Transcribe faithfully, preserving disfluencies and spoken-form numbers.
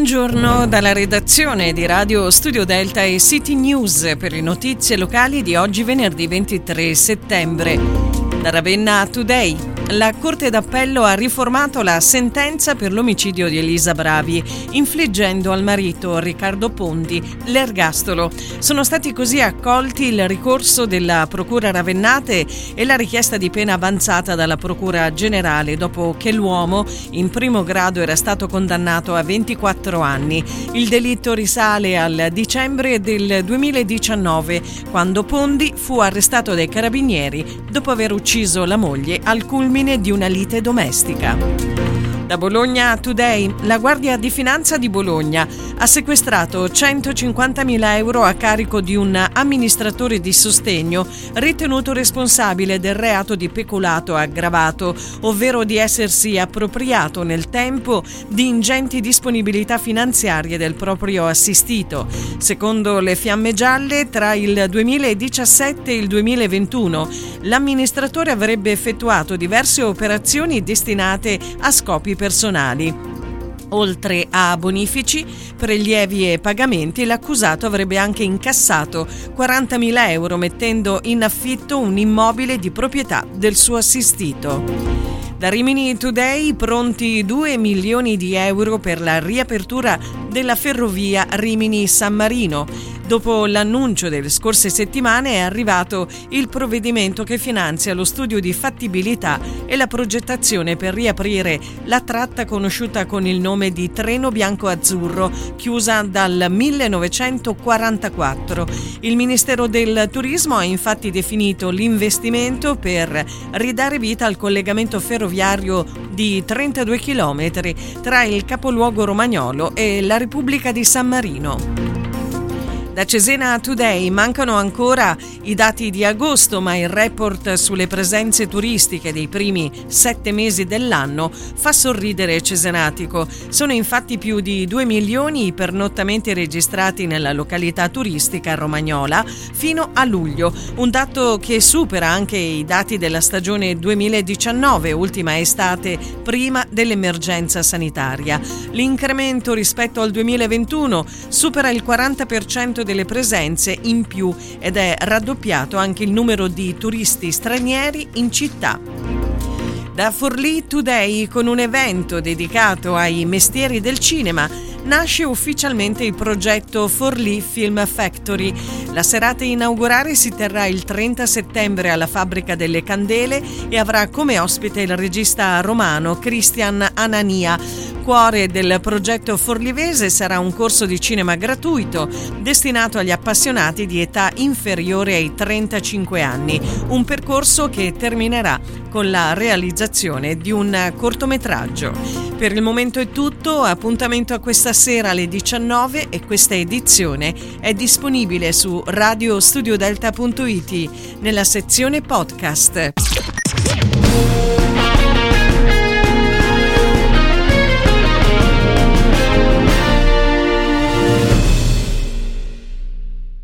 Buongiorno dalla redazione di Radio Studio Delta e City News per le notizie locali di oggi venerdì ventitré settembre. Da Ravenna Today. La Corte d'Appello ha riformato la sentenza per l'omicidio di Elisa Bravi, infliggendo al marito Riccardo Ponti l'ergastolo. Sono stati così accolti il ricorso della Procura ravennate e la richiesta di pena avanzata dalla Procura Generale dopo che l'uomo in primo grado era stato condannato a ventiquattro anni. Il delitto risale al dicembre del duemiladiciannove, quando Ponti fu arrestato dai carabinieri dopo aver ucciso la moglie al culmine di una lite domestica. Da Bologna Today, la Guardia di Finanza di Bologna ha sequestrato centocinquantamila euro a carico di un amministratore di sostegno ritenuto responsabile del reato di peculato aggravato, ovvero di essersi appropriato nel tempo di ingenti disponibilità finanziarie del proprio assistito. Secondo le Fiamme Gialle, tra il duemiladiciassette e il duemilaventuno, l'amministratore avrebbe effettuato diverse operazioni destinate a scopi personali. Oltre a bonifici, prelievi e pagamenti, l'accusato avrebbe anche incassato quarantamila euro mettendo in affitto un immobile di proprietà del suo assistito. Da Rimini Today, pronti due milioni di euro per la riapertura della ferrovia Rimini-San Marino. Dopo l'annuncio delle scorse settimane è arrivato il provvedimento che finanzia lo studio di fattibilità e la progettazione per riaprire la tratta conosciuta con il nome di Treno Bianco-Azzurro, chiusa dal millenovecentoquarantaquattro. Il Ministero del Turismo ha infatti definito l'investimento per ridare vita al collegamento ferroviario di trentadue chilometri tra il capoluogo romagnolo e la Repubblica di San Marino. Da Cesena Today mancano ancora i dati di agosto, ma il report sulle presenze turistiche dei primi sette mesi dell'anno fa sorridere Cesenatico. Sono infatti più di due milioni i pernottamenti registrati nella località turistica romagnola fino a luglio, un dato che supera anche i dati della stagione duemiladiciannove, ultima estate prima dell'emergenza sanitaria. L'incremento rispetto al duemilaventuno supera il quaranta per cento delle presenze in più ed è raddoppiato anche il numero di turisti stranieri in città. Da Forlì Today, con un evento dedicato ai mestieri del cinema, nasce ufficialmente il progetto Forlì Film Factory. La serata inaugurale si terrà il trenta settembre alla Fabbrica delle Candele e avrà come ospite il regista romano Cristian Anania. Cuore del progetto forlivese sarà un corso di cinema gratuito destinato agli appassionati di età inferiore ai trentacinque anni, un percorso che terminerà con la realizzazione di un cortometraggio. Per il momento è tutto, appuntamento a questa sera alle diciannove e questa edizione è disponibile su radio studio delta punto it nella sezione podcast.